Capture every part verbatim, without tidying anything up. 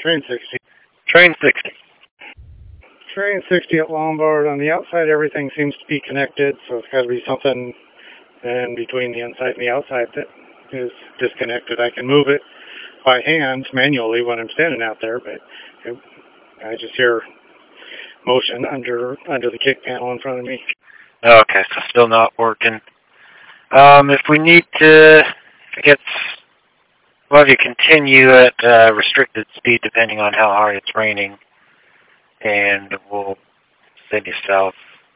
Train sixty. Train sixty. Train sixty at Lombard. On the outside, everything seems to be connected, so it's got to be something in between the inside and the outside that is disconnected. I can move it by hand manually when I'm standing out there, but it, I just hear motion under under the kick panel in front of me. Okay, so still not working. Um, if we need to, I guess, we'll have you continue at uh, restricted speed depending on how hard it's raining, and we'll send you south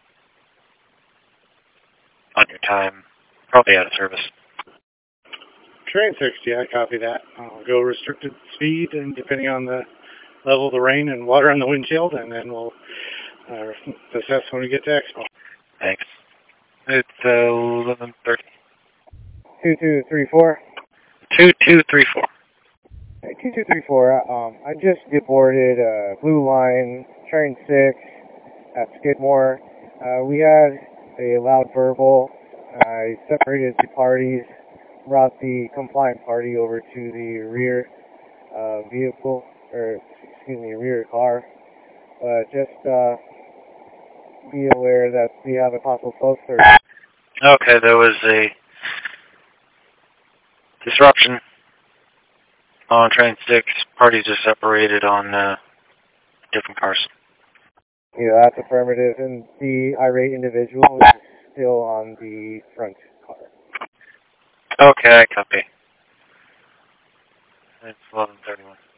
on your time, probably out of service. Train sixty, I copy that. I'll go restricted speed, and depending on the level of the rain and water on the windshield, and then we'll uh, assess when we get to Expo. Thanks. It's uh, eleven thirty. two two three four. two two three four. Hey, two two three four, um, I just deboarded uh, Blue Line, Train six at Skidmore. Uh, we had a loud verbal. I separated the parties, brought the compliant party over to the rear uh, vehicle, or excuse me, rear car. Uh, just uh, be aware that we have a possible close search. Okay, there was a disruption on Train six. Parties are separated on uh, different cars. Yeah, that's affirmative, and the irate individual is still on the front car. Okay, I copy. It's eleven thirty-one.